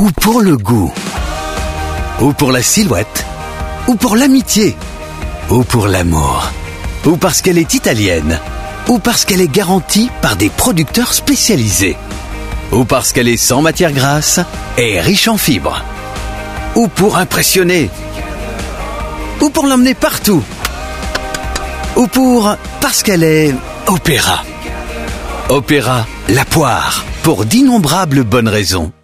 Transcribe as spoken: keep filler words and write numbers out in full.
ou pour le goût, ou pour la silhouette, ou pour l'amitié, ou pour l'amour, ou parce qu'elle est italienne, ou parce qu'elle est garantie par des producteurs spécialisés, ou parce qu'elle est sans matière grasse et riche en fibres, ou pour impressionner, ou pour l'emmener partout, ou pour parce qu'elle est Opéra. Opéra, la poire, pour d'innombrables bonnes raisons.